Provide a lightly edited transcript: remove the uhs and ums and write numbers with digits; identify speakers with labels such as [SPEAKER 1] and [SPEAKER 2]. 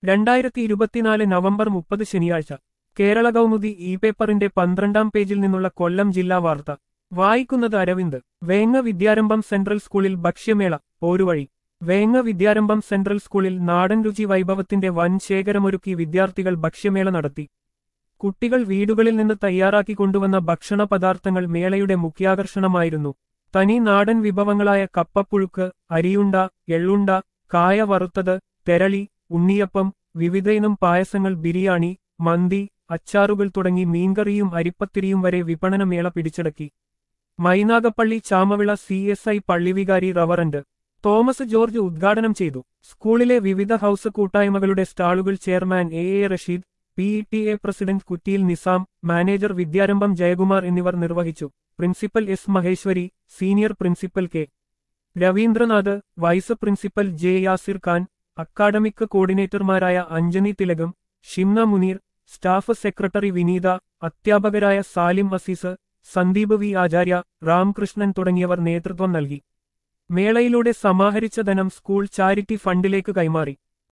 [SPEAKER 1] 2024 November 30 ശനിയാഴ്ച Kerala Kaumudi E പേപ്പറിന്റെ 12-ാം പേജിൽ നിന്നുള്ള കൊല്ലം ജില്ലാ വാർത്ത വായിക്കുന്നത് അരവിന്ദ്. വേങ്ങ വിദ്യാരംഭം സെൻട്രൽ സ്കൂളിൽ ഭക്ഷ്യമേള പോരുവഴി. വേങ്ങ വിദ്യാരംഭം സെൻട്രൽ സ്കൂളിൽ നാടൻ രുചി വൈഭവത്തിന്റെ വൻ ശേഖരമൊരുക്കി വിദ്യാർത്ഥികൾ ഭക്ഷ്യമേള നടത്തി. കുട്ടികൾ വീടുകളിൽ നിന്ന് തയ്യാറാക്കി കൊണ്ടുവന്ന ഭക്ഷണ പദാർത്ഥങ്ങൾ മേളയുടെ മുഖ്യാകർഷണമായിരുന്നു. തനി നാടൻ വിഭവങ്ങളായ കപ്പപ്പുഴുക്ക്, അരിയുണ്ട, എള്ളുണ്ട, കായ വറുത്തത്, തെരളി, ഉണ്ണിയപ്പം, വിവിധയിനം പായസങ്ങൾ, ബിരിയാണി, മന്തി, അച്ചാറുകൾ തുടങ്ങി മീൻകറിയും അരിപ്പത്തിരിയും വരെ വിപണന മേള പിടിച്ചടക്കി. മൈനാഗപ്പള്ളി ചാമവിള CSI പള്ളിവികാരി റവറന്റ് തോമസ് ജോർജ് ഉദ്ഘാടനം ചെയ്തു. സ്കൂളിലെ വിവിധ ഹൌസ് കൂട്ടായ്മകളുടെ സ്റ്റാളുകൾ chairman A Rasheed, PTA president Kuttiyil Nizam, manager Vidyarambham Jayakumar എന്നിവർ നിർവഹിച്ചു. Principal S Maheshwari, senior principal K Raveendranath, vice principal J Yasir Khan, academic കോർഡിനേറ്റർമാരായ അഞ്ജനി തിലകം, ഷിംന മുനീർ, സ്റ്റാഫ് സെക്രട്ടറി വിനീത, അധ്യാപകരായ സാലിം അസീസ്, സന്ദീപ് V ആചാര്യ, രാംകൃഷ്ണൻ തുടങ്ങിയവർ നേതൃത്വം നൽകി. മേളയിലൂടെ സമാഹരിച്ച ധനം സ്കൂൾ ചാരിറ്റി ഫണ്ടിലേക്ക് കൈമാറി.